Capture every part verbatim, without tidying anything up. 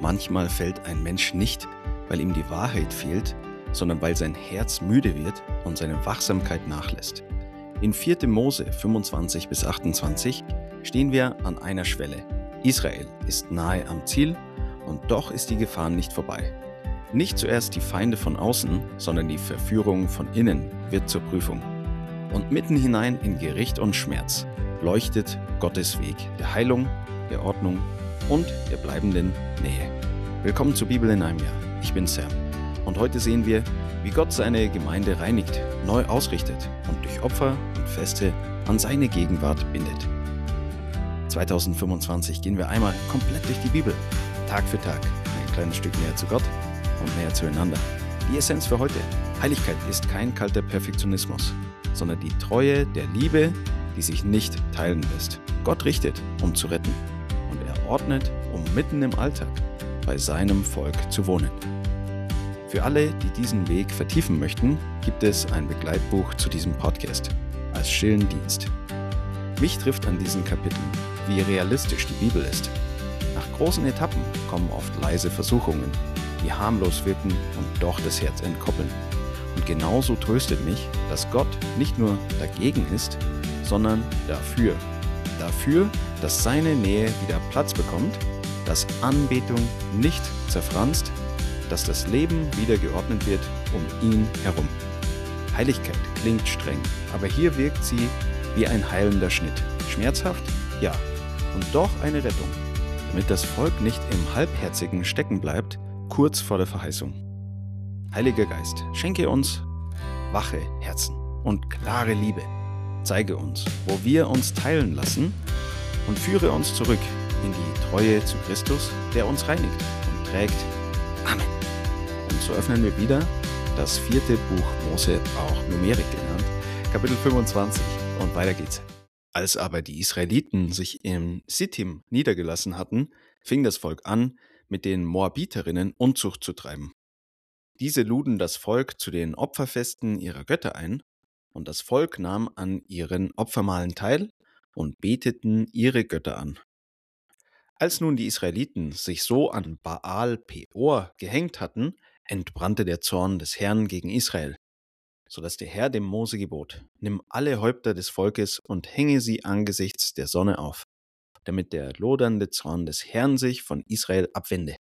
Manchmal fällt ein Mensch nicht, weil ihm die Wahrheit fehlt, sondern weil sein Herz müde wird und seine Wachsamkeit nachlässt. In vierter Mose fünfundzwanzig bis achtundzwanzig stehen wir an einer Schwelle. Israel ist nahe am Ziel und doch ist die Gefahr nicht vorbei. Nicht zuerst die Feinde von außen, sondern die Verführung von innen wird zur Prüfung. Und mitten hinein in Gericht und Schmerz leuchtet Gottes Weg der Heilung, der Ordnung und der bleibenden Nähe. Willkommen zur Bibel in einem Jahr. Ich bin Sam und heute sehen wir, wie Gott seine Gemeinde reinigt, neu ausrichtet und durch Opfer und Feste an seine Gegenwart bindet. zweitausendfünfundzwanzig gehen wir einmal komplett durch die Bibel, Tag für Tag, ein kleines Stück näher zu Gott und näher zueinander. Die Essenz für heute: Heiligkeit ist kein kalter Perfektionismus, sondern die Treue der Liebe, die sich nicht teilen lässt. Gott richtet, um zu retten, und er ordnet, um mitten im Alltag bei seinem Volk zu wohnen. Für alle, die diesen Weg vertiefen möchten, gibt es ein Begleitbuch zu diesem Podcast als stillen Dienst. Mich trifft an diesen Kapiteln, wie realistisch die Bibel ist. Nach großen Etappen kommen oft leise Versuchungen, die harmlos wirken und doch das Herz entkoppeln. Und genauso tröstet mich, dass Gott nicht nur dagegen ist, sondern dafür. Dafür, dass seine Nähe wieder Platz bekommt, dass Anbetung nicht zerfranst, dass das Leben wieder geordnet wird um ihn herum. Heiligkeit klingt streng, aber hier wirkt sie wie ein heilender Schnitt. Schmerzhaft? Ja. Und doch eine Rettung, damit das Volk nicht im Halbherzigen stecken bleibt, kurz vor der Verheißung. Heiliger Geist, schenke uns wache Herzen und klare Liebe. Zeige uns, wo wir uns teilen lassen, und führe uns zurück in die Treue zu Christus, der uns reinigt und trägt. Amen. Und so öffnen wir wieder das vierte Buch Mose, auch Numerik genannt, Kapitel fünfundzwanzig. Und weiter geht's. Als aber die Israeliten sich in Sittim niedergelassen hatten, fing das Volk an, mit den Moabiterinnen Unzucht zu treiben. Diese luden das Volk zu den Opferfesten ihrer Götter ein, und das Volk nahm an ihren Opfermahlen teil und beteten ihre Götter an. Als nun die Israeliten sich so an Baal Peor gehängt hatten, entbrannte der Zorn des Herrn gegen Israel, so dass der Herr dem Mose gebot: Nimm alle Häupter des Volkes und hänge sie angesichts der Sonne auf, damit der lodernde Zorn des Herrn sich von Israel abwende.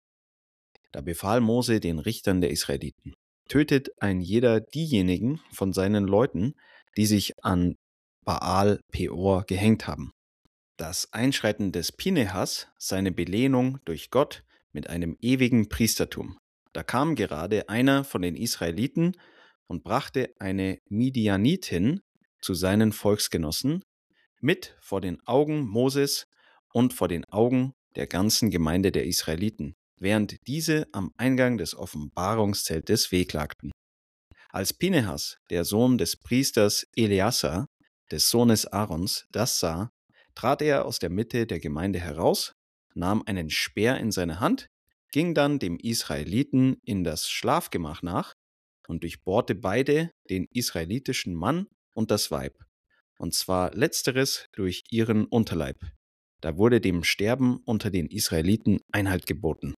Da befahl Mose den Richtern der Israeliten: Tötet ein jeder diejenigen von seinen Leuten, die sich an Baal Peor gehängt haben. Das Einschreiten des Pinehas, seine Belehnung durch Gott mit einem ewigen Priestertum. Da kam gerade einer von den Israeliten und brachte eine Midianitin zu seinen Volksgenossen mit vor den Augen Moses und vor den Augen der ganzen Gemeinde der Israeliten, während diese am Eingang des Offenbarungszeltes wehklagten. Als Pinehas, der Sohn des Priesters Eleazar, des Sohnes Aarons, das sah, trat er aus der Mitte der Gemeinde heraus, nahm einen Speer in seine Hand, ging dann dem Israeliten in das Schlafgemach nach und durchbohrte beide, den israelitischen Mann und das Weib, und zwar letzteres durch ihren Unterleib. Da wurde dem Sterben unter den Israeliten Einhalt geboten.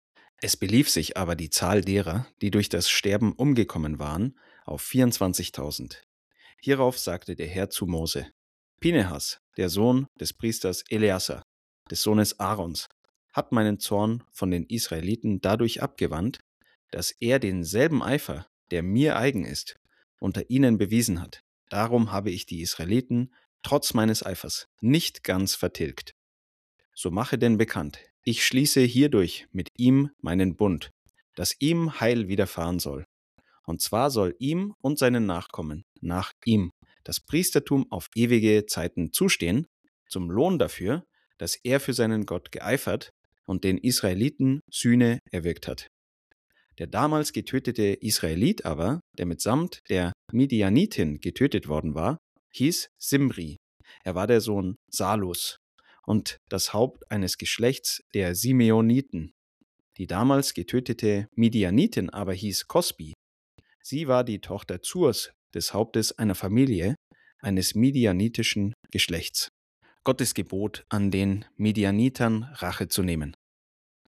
Es belief sich aber die Zahl derer, die durch das Sterben umgekommen waren, auf vierundzwanzigtausend. Hierauf sagte der Herr zu Mose: Pinehas, der Sohn des Priesters Eleazar, des Sohnes Aarons, hat meinen Zorn von den Israeliten dadurch abgewandt, dass er denselben Eifer, der mir eigen ist, unter ihnen bewiesen hat. Darum habe ich die Israeliten trotz meines Eifers nicht ganz vertilgt. So mache denn bekannt: Ich schließe hierdurch mit ihm meinen Bund, dass ihm Heil widerfahren soll. Und zwar soll ihm und seinen Nachkommen nach ihm das Priestertum auf ewige Zeiten zustehen, zum Lohn dafür, dass er für seinen Gott geeifert und den Israeliten Sühne erwirkt hat. Der damals getötete Israelit aber, der mitsamt der Midianitin getötet worden war, hieß Simri. Er war der Sohn Salus und das Haupt eines Geschlechts der Simeoniten. Die damals getötete Midianitin aber hieß Kosbi. Sie war die Tochter Zurs, des Hauptes einer Familie eines midianitischen Geschlechts. Gottes Gebot an den Midianitern, Rache zu nehmen.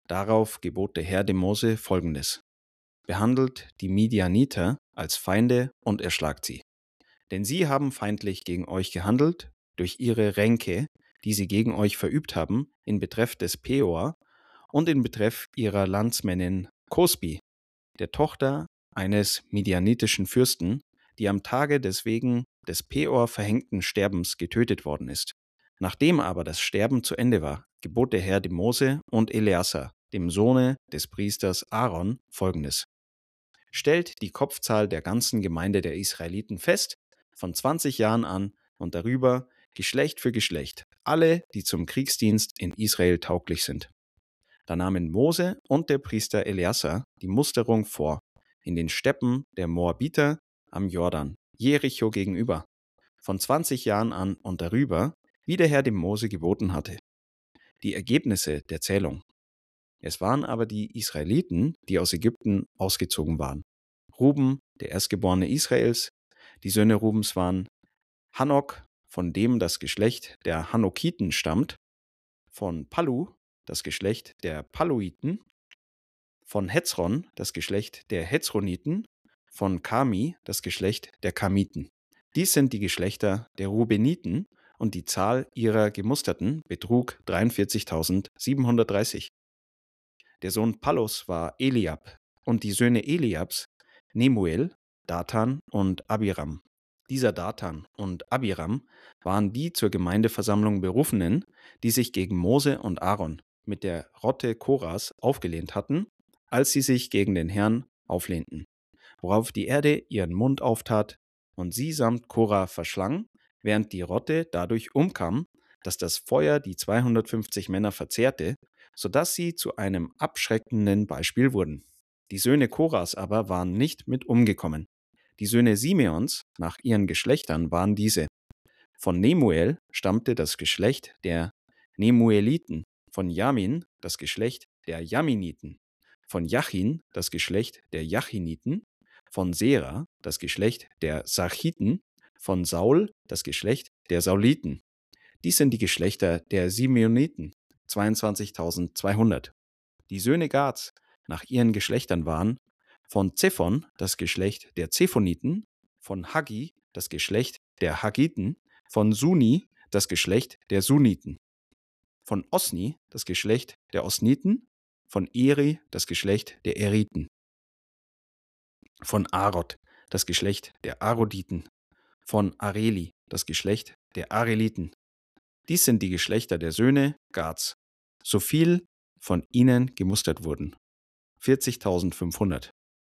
Darauf gebot der Herr dem Mose Folgendes: Behandelt die Midianiter als Feinde und erschlagt sie. Denn sie haben feindlich gegen euch gehandelt durch ihre Ränke, die sie gegen euch verübt haben, in Betreff des Peor und in Betreff ihrer Landsmännin Kosbi, der Tochter eines midianitischen Fürsten, die am Tage des wegen des Peor verhängten Sterbens getötet worden ist. Nachdem aber das Sterben zu Ende war, gebot der Herr dem Mose und Eleazar, dem Sohne des Priesters Aaron, Folgendes: Stellt die Kopfzahl der ganzen Gemeinde der Israeliten fest, von zwanzig Jahren an und darüber, Geschlecht für Geschlecht, alle, die zum Kriegsdienst in Israel tauglich sind. Da nahmen Mose und der Priester Eleazar die Musterung vor, in den Steppen der Moabiter am Jordan, Jericho gegenüber, von zwanzig Jahren an und darüber, wie der Herr dem Mose geboten hatte. Die Ergebnisse der Zählung. Es waren aber die Israeliten, die aus Ägypten ausgezogen waren. Ruben, der Erstgeborene Israels. Die Söhne Rubens waren Hanok, von dem das Geschlecht der Hanokiten stammt, von Pallu, das Geschlecht der Palluiten, von Hezron, das Geschlecht der Hezroniten, von Kami, das Geschlecht der Kamiten. Dies sind die Geschlechter der Rubeniten, und die Zahl ihrer Gemusterten betrug dreiundvierzigtausendsiebenhundertdreißig. Der Sohn Pallus war Eliab, und die Söhne Eliabs Nemuel, Datan und Abiram. Dieser Datan und Abiram waren die zur Gemeindeversammlung Berufenen, die sich gegen Mose und Aaron mit der Rotte Koras aufgelehnt hatten, als sie sich gegen den Herrn auflehnten, worauf die Erde ihren Mund auftat und sie samt Korah verschlang, während die Rotte dadurch umkam, dass das Feuer die zweihundertfünfzig Männer verzehrte, sodass sie zu einem abschreckenden Beispiel wurden. Die Söhne Koras aber waren nicht mit umgekommen. Die Söhne Simeons nach ihren Geschlechtern waren diese: Von Nemuel stammte das Geschlecht der Nemueliten, von Jamin das Geschlecht der Jaminiten, von Jachin das Geschlecht der Jachiniten, von Sera das Geschlecht der Sarchiten, von Saul das Geschlecht der Sauliten. Dies sind die Geschlechter der Simeoniten, zweiundzwanzigtausendzweihundert. Die Söhne Gads nach ihren Geschlechtern waren: von Zephon das Geschlecht der Zephoniten, von Haggi das Geschlecht der Haggiten, von Suni das Geschlecht der Suniten, von Osni das Geschlecht der Osniten, von Eri das Geschlecht der Eriten, von Arod das Geschlecht der Aroditen, von Areli das Geschlecht der Areliten. Dies sind die Geschlechter der Söhne Gads, so viel von ihnen gemustert wurden: vierzigtausendfünfhundert.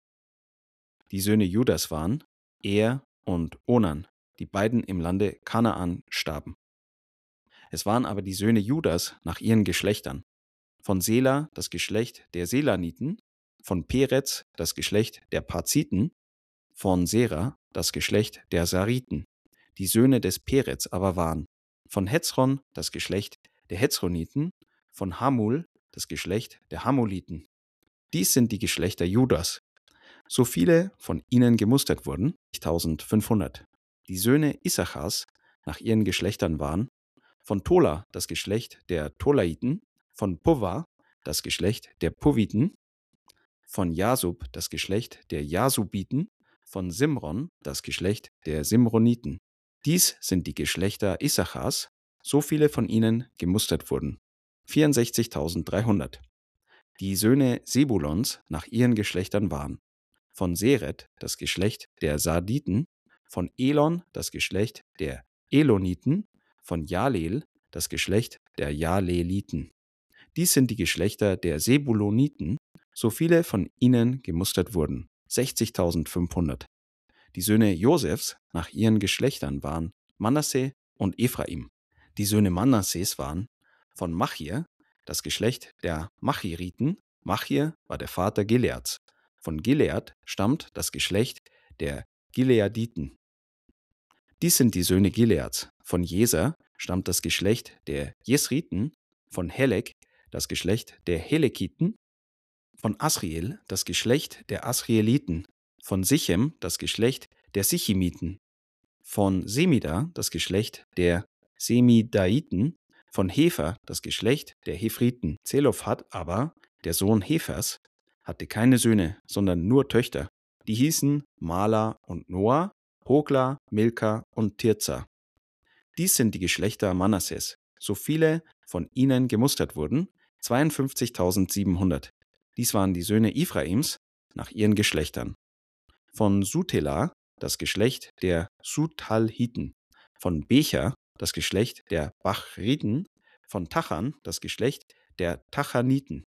Die Söhne Judas waren Er und Onan, die beiden im Lande Kanaan starben. Es waren aber die Söhne Judas nach ihren Geschlechtern: von Sela das Geschlecht der Selaniten, von Perez das Geschlecht der Parziten, von Sera das Geschlecht der Sariten. Die Söhne des Perez aber waren: von Hezron das Geschlecht der Hezroniten, von Hamul das Geschlecht der Hamuliten. Dies sind die Geschlechter Judas, so viele von ihnen gemustert wurden, eintausendfünfhundert. Die Söhne Issachars nach ihren Geschlechtern waren: von Tola das Geschlecht der Tolaiten, von Puva das Geschlecht der Puviten, von Jasub das Geschlecht der Jasubiten, von Simron das Geschlecht der Simroniten. Dies sind die Geschlechter Issachars, so viele von ihnen gemustert wurden, vierundsechzigtausenddreihundert. Die Söhne Sebulons nach ihren Geschlechtern waren: von Seret das Geschlecht der Sarditen, von Elon das Geschlecht der Eloniten, von Jalel das Geschlecht der Jaleliten. Dies sind die Geschlechter der Sebuloniten, so viele von ihnen gemustert wurden, sechzigtausendfünfhundert. Die Söhne Josefs nach ihren Geschlechtern waren Manasse und Ephraim. Die Söhne Manasses waren: von Machir das Geschlecht der Machiriten. Machir war der Vater Gileads. Von Gilead stammt das Geschlecht der Gileaditen. Dies sind die Söhne Gileads. Von Jeser stammt das Geschlecht der Jesriten, von Helek das Geschlecht der Helekiten, von Asriel das Geschlecht der Asrieliten, von Sichem das Geschlecht der Sichimiten, von Semida das Geschlecht der Semidaiten, von Hefer das Geschlecht der Hephriten. Zelophat aber der Sohn Hefers, hatte keine Söhne, sondern nur Töchter. Die hießen Mala und Noah, Hogla, Milka und Tirza. Dies sind die Geschlechter Manasses, so viele von ihnen gemustert wurden, zweiundfünfzigtausendsiebenhundert. Dies waren die Söhne Ephraims nach ihren Geschlechtern. Von Sutela das Geschlecht der Suthalhiten, von Becher das Geschlecht der Bachriten, von Tachan das Geschlecht der Tachaniten.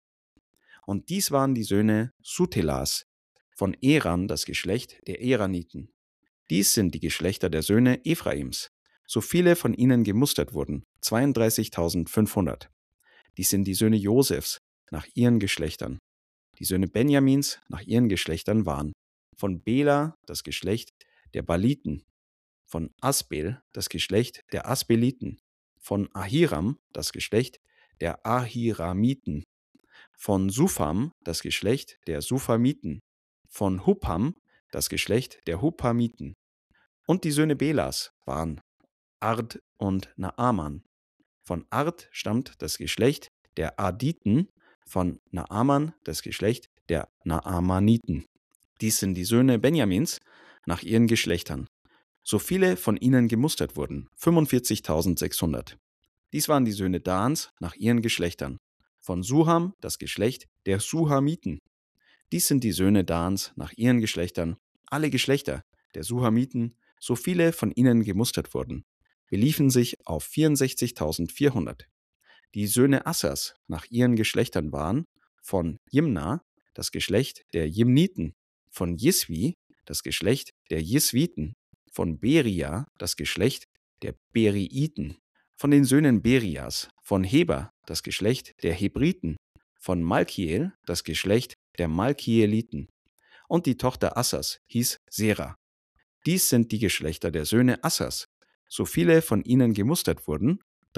Und dies waren die Söhne Sutelas, von Eran das Geschlecht der Eraniten. Dies sind die Geschlechter der Söhne Ephraims, so viele von ihnen gemustert wurden, zweiunddreißigtausendfünfhundert. Dies sind die Söhne Josefs nach ihren Geschlechtern. Die Söhne Benjamins nach ihren Geschlechtern waren von Bela das Geschlecht der Baliten, von Asbel das Geschlecht der Asbeliten, von Ahiram das Geschlecht der Ahiramiten, von Supham das Geschlecht der Suphamiten, von Huppam das Geschlecht der Huppamiten. Und die Söhne Belas waren Ard und Naaman. Von Ard stammt das Geschlecht der Arditen, von Naaman das Geschlecht der Naamaniten. Dies sind die Söhne Benjamins nach ihren Geschlechtern. So viele von ihnen gemustert wurden, fünfundvierzigtausendsechshundert. Dies waren die Söhne Dans nach ihren Geschlechtern. Von Suham das Geschlecht der Suhamiten. Dies sind die Söhne Dans nach ihren Geschlechtern. Alle Geschlechter der Suhamiten, so viele von ihnen gemustert wurden, beliefen sich auf vierundsechzigtausendvierhundert. Die Söhne Assers nach ihren Geschlechtern waren von Jimna das Geschlecht der Jimniten, von Jiswi das Geschlecht der Jiswiten, von Beria das Geschlecht der Beriiten, von den Söhnen Berias, von Heber das Geschlecht der Hebriten, von Malkiel das Geschlecht der Malkieliten. Und die Tochter Assers hieß Sera. Dies sind die Geschlechter der Söhne Assers, so viele von ihnen gemustert wurden,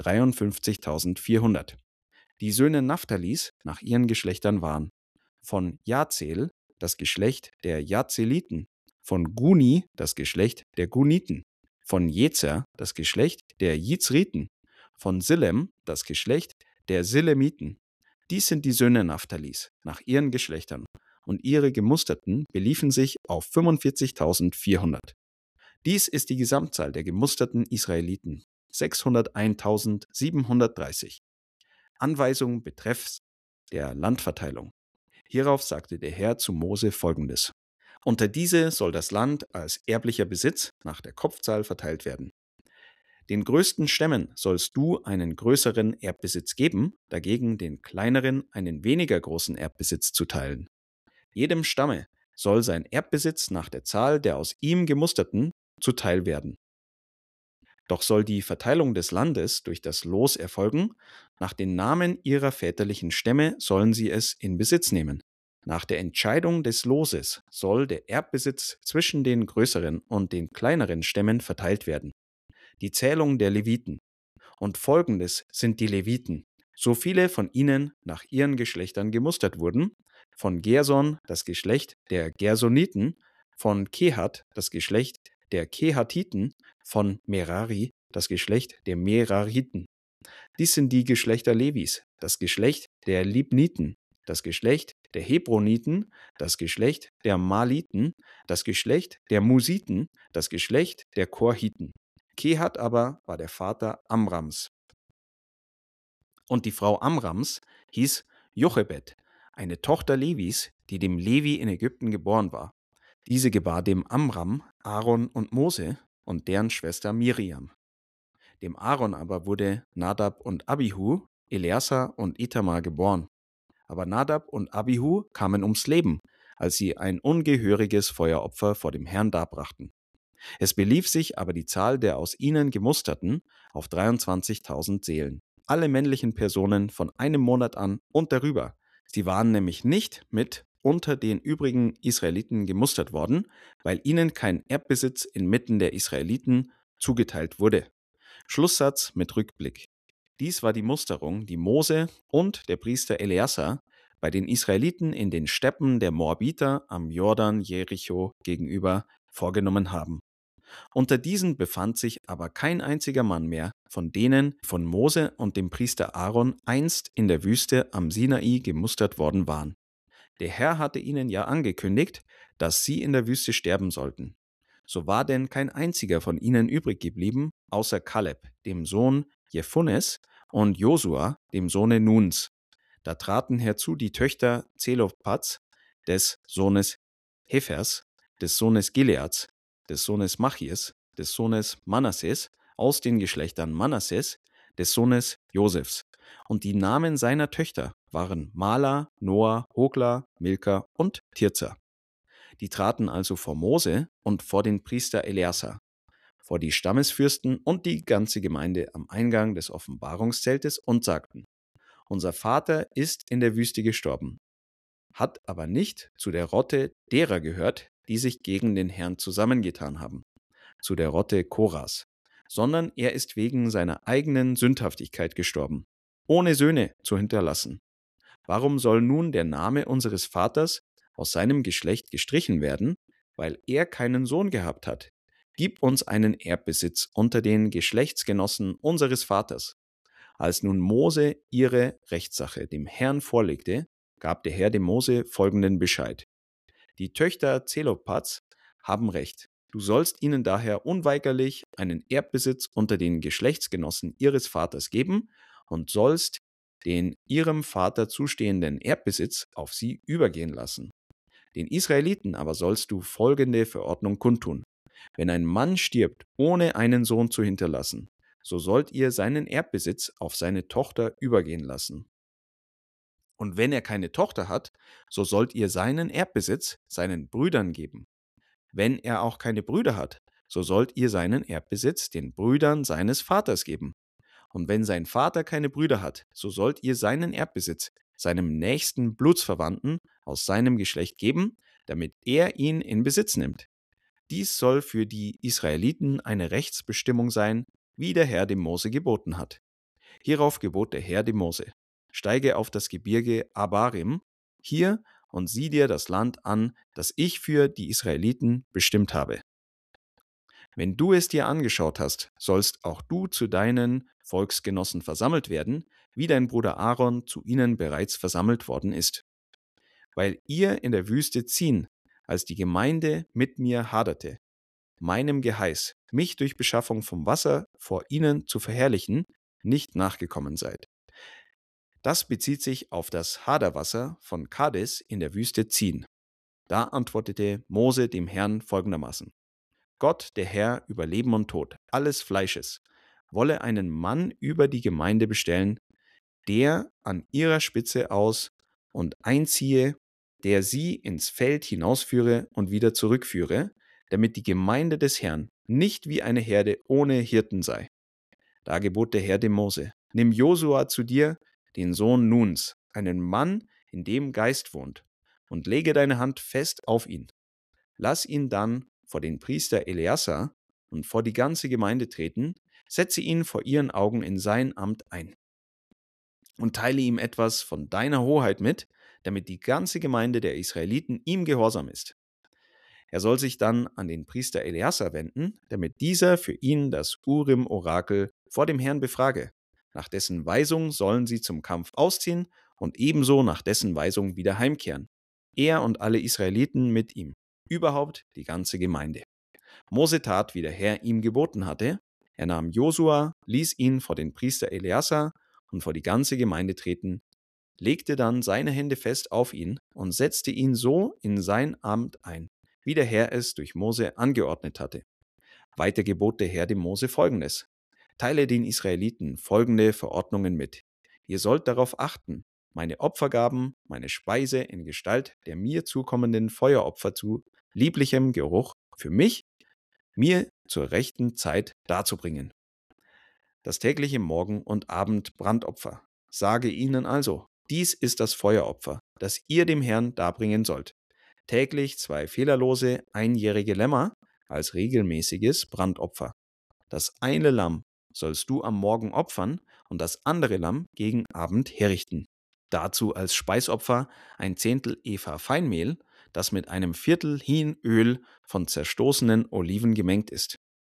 dreiundfünfzigtausendvierhundert. Die Söhne Naphthalis nach ihren Geschlechtern waren von Jazel das Geschlecht der Jazeliten, von Guni das Geschlecht der Guniten, von Jezer das Geschlecht der Jizriten, von Silem das Geschlecht der Silemiten. Dies sind die Söhne Naphthalis nach ihren Geschlechtern, und ihre Gemusterten beliefen sich auf fünfundvierzigtausendvierhundert. Dies ist die Gesamtzahl der gemusterten Israeliten, sechshunderteintausendsiebenhundertdreißig. Anweisung betreffs der Landverteilung. Hierauf sagte der Herr zu Mose Folgendes: Unter diese soll das Land als erblicher Besitz nach der Kopfzahl verteilt werden. Den größten Stämmen sollst du einen größeren Erbbesitz geben, dagegen den kleineren einen weniger großen Erbbesitz zuteilen. Jedem Stamme soll sein Erbbesitz nach der Zahl der aus ihm gemusterten zuteil werden. Doch soll die Verteilung des Landes durch das Los erfolgen, nach den Namen ihrer väterlichen Stämme sollen sie es in Besitz nehmen. Nach der Entscheidung des Loses soll der Erbbesitz zwischen den größeren und den kleineren Stämmen verteilt werden. Die Zählung der Leviten. Und folgendes sind die Leviten, so viele von ihnen nach ihren Geschlechtern gemustert wurden: von Gerson das Geschlecht der Gersoniten, von Kehat das Geschlecht der Kehatiten, von Merari das Geschlecht der Merariten. Dies sind die Geschlechter Levis, das Geschlecht der Libniten, das Geschlecht der Hebroniten, das Geschlecht der Maliten, das Geschlecht der Musiten, das Geschlecht der Korhiten. Kehat aber war der Vater Amrams. Und die Frau Amrams hieß Jochebed, eine Tochter Levis, die dem Levi in Ägypten geboren war. Diese gebar dem Amram Aaron und Mose und deren Schwester Miriam. Dem Aaron aber wurde Nadab und Abihu, Eleazar und Itamar geboren. Aber Nadab und Abihu kamen ums Leben, als sie ein ungehöriges Feueropfer vor dem Herrn darbrachten. Es belief sich aber die Zahl der aus ihnen gemusterten auf dreiundzwanzigtausend Seelen, alle männlichen Personen von einem Monat an und darüber. Sie waren nämlich nicht mit unter den übrigen Israeliten gemustert worden, weil ihnen kein Erbbesitz inmitten der Israeliten zugeteilt wurde. Schlusssatz mit Rückblick. Dies war die Musterung, die Mose und der Priester Eleazar bei den Israeliten in den Steppen der Moabiter am Jordan Jericho gegenüber vorgenommen haben. Unter diesen befand sich aber kein einziger Mann mehr von denen von Mose und dem Priester Aaron einst in der Wüste am Sinai gemustert worden waren. Der Herr hatte ihnen ja angekündigt, dass sie in der Wüste sterben sollten. So war denn kein einziger von ihnen übrig geblieben, außer Kaleb, dem Sohn Jephunes, und Josua, dem Sohne Nuns. Da traten herzu die Töchter Zelophads, des Sohnes Hephers, des Sohnes Gileads, des Sohnes Machirs, des Sohnes Manasses, aus den Geschlechtern Manasses, des Sohnes Josefs. Und die Namen seiner Töchter waren Mala, Noah, Hogla, Milka und Tirza. Die traten also vor Mose und vor den Priester Eleazar, vor die Stammesfürsten und die ganze Gemeinde am Eingang des Offenbarungszeltes und sagten: Unser Vater ist in der Wüste gestorben, hat aber nicht zu der Rotte derer gehört, die sich gegen den Herrn zusammengetan haben, zu der Rotte Koras, sondern er ist wegen seiner eigenen Sündhaftigkeit gestorben, ohne Söhne zu hinterlassen. Warum soll nun der Name unseres Vaters aus seinem Geschlecht gestrichen werden, weil er keinen Sohn gehabt hat? Gib uns einen Erbbesitz unter den Geschlechtsgenossen unseres Vaters. Als nun Mose ihre Rechtssache dem Herrn vorlegte, gab der Herr dem Mose folgenden Bescheid: Die Töchter Zelophads haben Recht. Du sollst ihnen daher unweigerlich einen Erbbesitz unter den Geschlechtsgenossen ihres Vaters geben und sollst den ihrem Vater zustehenden Erbbesitz auf sie übergehen lassen. Den Israeliten aber sollst du folgende Verordnung kundtun: Wenn ein Mann stirbt, ohne einen Sohn zu hinterlassen, so sollt ihr seinen Erbbesitz auf seine Tochter übergehen lassen. Und wenn er keine Tochter hat, so sollt ihr seinen Erbbesitz seinen Brüdern geben. Wenn er auch keine Brüder hat, so sollt ihr seinen Erbbesitz den Brüdern seines Vaters geben. Und wenn sein Vater keine Brüder hat, so sollt ihr seinen Erbbesitz seinem nächsten Blutsverwandten aus seinem Geschlecht geben, damit er ihn in Besitz nimmt. Dies soll für die Israeliten eine Rechtsbestimmung sein, wie der Herr dem Mose geboten hat. Hierauf gebot der Herr dem Mose: Steige auf das Gebirge Abarim hier und sieh dir das Land an, das ich für die Israeliten bestimmt habe. Wenn du es dir angeschaut hast, sollst auch du zu deinen Volksgenossen versammelt werden, wie dein Bruder Aaron zu ihnen bereits versammelt worden ist. Weil ihr in der Wüste Zin, als die Gemeinde mit mir haderte, meinem Geheiß, mich durch Beschaffung vom Wasser vor ihnen zu verherrlichen, nicht nachgekommen seid. Das bezieht sich auf das Haderwasser von Kades in der Wüste Zin. Da antwortete Mose dem Herrn folgendermaßen: Gott, der Herr über Leben und Tod, alles Fleisches, wolle einen Mann über die Gemeinde bestellen, der an ihrer Spitze aus und einziehe, der sie ins Feld hinausführe und wieder zurückführe, damit die Gemeinde des Herrn nicht wie eine Herde ohne Hirten sei. Da gebot der Herr dem Mose: Nimm Josua zu dir, den Sohn Nuns, einen Mann, in dem Geist wohnt, und lege deine Hand fest auf ihn. Lass ihn dann vor den Priester Eleazar und vor die ganze Gemeinde treten, setze ihn vor ihren Augen in sein Amt ein und teile ihm etwas von deiner Hoheit mit, damit die ganze Gemeinde der Israeliten ihm gehorsam ist. Er soll sich dann an den Priester Eleazar wenden, damit dieser für ihn das Urim-Orakel vor dem Herrn befrage. Nach dessen Weisung sollen sie zum Kampf ausziehen und ebenso nach dessen Weisung wieder heimkehren. Er und alle Israeliten mit ihm, überhaupt die ganze Gemeinde. Mose tat, wie der Herr ihm geboten hatte. Er nahm Josua, ließ ihn vor den Priester Eleazar und vor die ganze Gemeinde treten, legte dann seine Hände fest auf ihn und setzte ihn so in sein Amt ein, wie der Herr es durch Mose angeordnet hatte. Weiter gebot der Herr dem Mose Folgendes: Teile den Israeliten folgende Verordnungen mit. Ihr sollt darauf achten, meine Opfergaben, meine Speise in Gestalt der mir zukommenden Feueropfer zu lieblichem Geruch für mich, mir zur rechten Zeit darzubringen. Das tägliche Morgen- und Abend-Brandopfer. Sage ihnen also: Dies ist das Feueropfer, das ihr dem Herrn darbringen sollt. Täglich zwei fehlerlose, einjährige Lämmer als regelmäßiges Brandopfer. Das eine Lamm sollst du am Morgen opfern und das andere Lamm gegen Abend herrichten. Dazu als Speisopfer ein Zehntel Epha Feinmehl, das mit einem Viertel Hin Öl von zerstoßenen Oliven gemengt ist.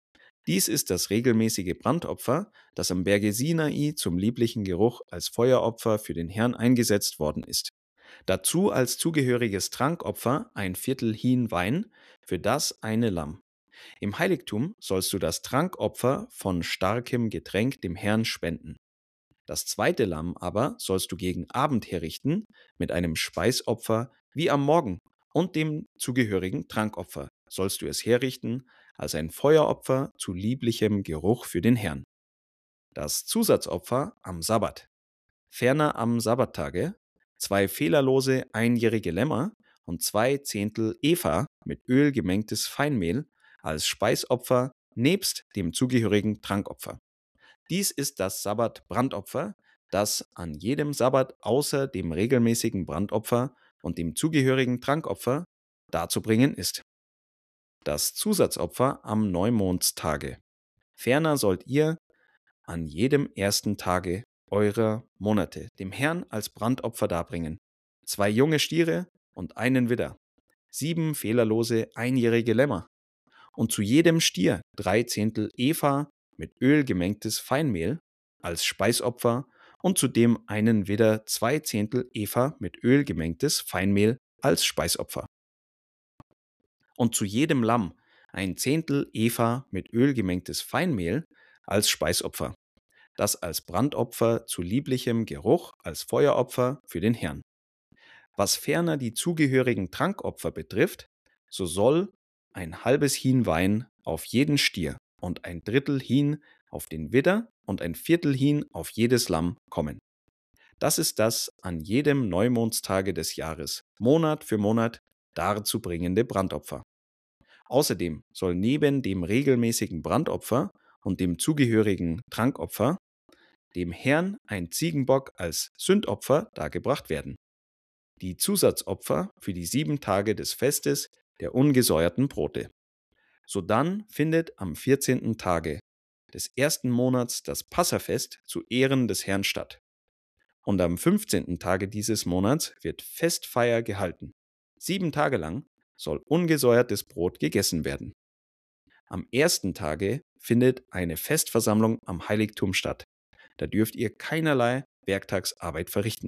Dies ist das regelmäßige Brandopfer, das am Berge Sinai zum lieblichen Geruch als Feueropfer für den Herrn eingesetzt worden ist. Dazu als zugehöriges Trankopfer ein Viertel Hin Wein, für das eine Lamm. Im Heiligtum sollst du das Trankopfer von starkem Getränk dem Herrn spenden. Das zweite Lamm aber sollst du gegen Abend herrichten mit einem Speisopfer wie am Morgen und dem zugehörigen Trankopfer sollst du es herrichten als ein Feueropfer zu lieblichem Geruch für den Herrn. Das Zusatzopfer am Sabbat. Ferner am Sabbattage zwei fehlerlose einjährige Lämmer und zwei Zehntel Epha mit Öl gemengtes Feinmehl als Speisopfer nebst dem zugehörigen Trankopfer. Dies ist das Sabbat-Brandopfer, das an jedem Sabbat außer dem regelmäßigen Brandopfer und dem zugehörigen Trankopfer darzubringen ist. Das Zusatzopfer am Neumondstage. Ferner sollt ihr an jedem ersten Tage eurer Monate dem Herrn als Brandopfer darbringen. Zwei junge Stiere und einen Widder, sieben fehlerlose einjährige Lämmer und zu jedem Stier drei Zehntel Epha mit Öl gemengtes Feinmehl als Speisopfer und zudem einen Widder zwei Zehntel Epha mit Öl gemengtes Feinmehl als Speisopfer. Und zu jedem Lamm ein Zehntel Epha mit Öl gemengtes Feinmehl als Speisopfer, das als Brandopfer zu lieblichem Geruch als Feueropfer für den Herrn. Was ferner die zugehörigen Trankopfer betrifft, so soll ein halbes Hin Wein auf jeden Stier und ein Drittel Hin auf den Widder und ein Viertel Hin auf jedes Lamm kommen. Das ist das an jedem Neumondstage des Jahres, Monat für Monat, darzubringende Brandopfer. Außerdem soll neben dem regelmäßigen Brandopfer und dem zugehörigen Trankopfer dem Herrn ein Ziegenbock als Sündopfer dargebracht werden. Die Zusatzopfer für die sieben Tage des Festes der ungesäuerten Brote. Sodann findet am vierzehnten Tage des ersten Monats das Passafest zu Ehren des Herrn statt. Und am fünfzehnten Tage dieses Monats wird Festfeier gehalten. Sieben Tage lang soll ungesäuertes Brot gegessen werden. Am ersten Tage findet eine Festversammlung am Heiligtum statt. Da dürft ihr keinerlei Werktagsarbeit verrichten.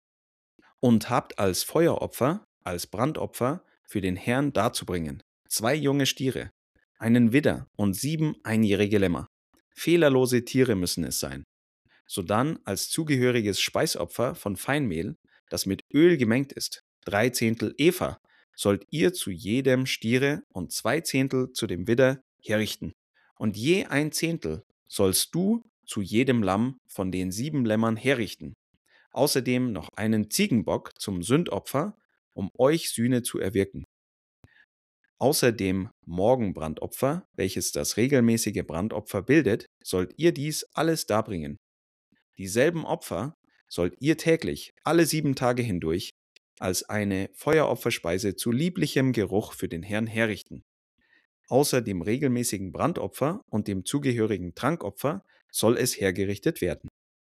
Und habt als Feueropfer, als Brandopfer für den Herrn darzubringen zwei junge Stiere, einen Widder und sieben einjährige Lämmer. Fehlerlose Tiere müssen es sein. Sodann als zugehöriges Speisopfer von Feinmehl, das mit Öl gemengt ist, drei Zehntel Epha, sollt ihr zu jedem Stiere und zwei Zehntel zu dem Widder herrichten. Und je ein Zehntel sollst du zu jedem Lamm von den sieben Lämmern herrichten. Außerdem noch einen Ziegenbock zum Sündopfer, um euch Sühne zu erwirken. Außer dem Morgenbrandopfer, welches das regelmäßige Brandopfer bildet, sollt ihr dies alles darbringen. Dieselben Opfer sollt ihr täglich, alle sieben Tage hindurch, als eine Feueropferspeise zu lieblichem Geruch für den Herrn herrichten. Außer dem regelmäßigen Brandopfer und dem zugehörigen Trankopfer soll es hergerichtet werden.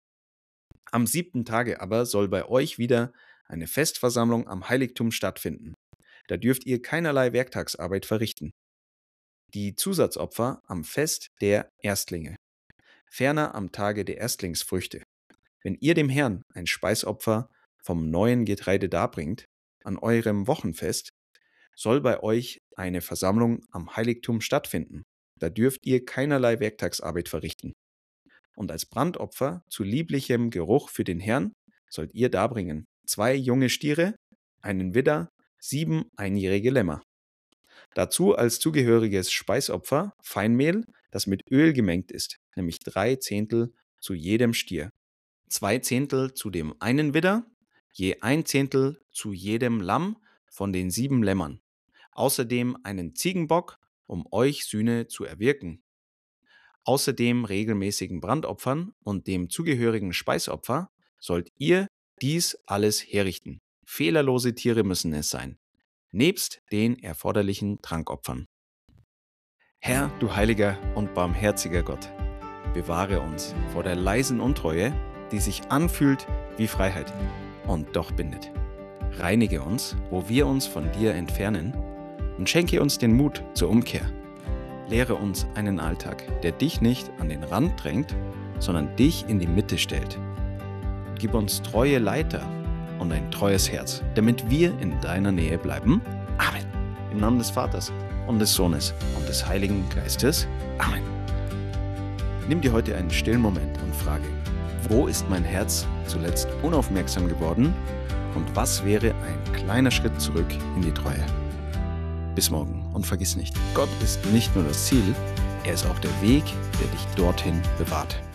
Am siebten Tage aber soll bei euch wieder eine Festversammlung am Heiligtum stattfinden. Da dürft ihr keinerlei Werktagsarbeit verrichten. Die Zusatzopfer am Fest der Erstlinge. Ferner am Tage der Erstlingsfrüchte. Wenn ihr dem Herrn ein Speisopfer vom neuen Getreide darbringt, an eurem Wochenfest, soll bei euch eine Versammlung am Heiligtum stattfinden. Da dürft ihr keinerlei Werktagsarbeit verrichten. Und als Brandopfer zu lieblichem Geruch für den Herrn sollt ihr darbringen zwei junge Stiere, einen Widder, sieben einjährige Lämmer. Dazu als zugehöriges Speisopfer Feinmehl, das mit Öl gemengt ist, nämlich drei Zehntel zu jedem Stier, zwei Zehntel zu dem einen Widder, je ein Zehntel zu jedem Lamm von den sieben Lämmern. Außerdem einen Ziegenbock, um euch Sühne zu erwirken. Außerdem regelmäßigen Brandopfern und dem zugehörigen Speisopfer sollt ihr dies alles herrichten. Fehlerlose Tiere müssen es sein, nebst den erforderlichen Trankopfern. Herr, du heiliger und barmherziger Gott, bewahre uns vor der leisen Untreue, die sich anfühlt wie Freiheit und doch bindet. Reinige uns, wo wir uns von dir entfernen, und schenke uns den Mut zur Umkehr. Lehre uns einen Alltag, der dich nicht an den Rand drängt, sondern dich in die Mitte stellt. Und gib uns treue Leiter und ein treues Herz, damit wir in deiner Nähe bleiben. Amen. Im Namen des Vaters und des Sohnes und des Heiligen Geistes. Amen. Nimm dir heute einen stillen Moment und frage, wo ist mein Herz zuletzt unaufmerksam geworden und was wäre ein kleiner Schritt zurück in die Treue? Bis morgen und vergiss nicht, Gott ist nicht nur das Ziel, er ist auch der Weg, der dich dorthin bewahrt.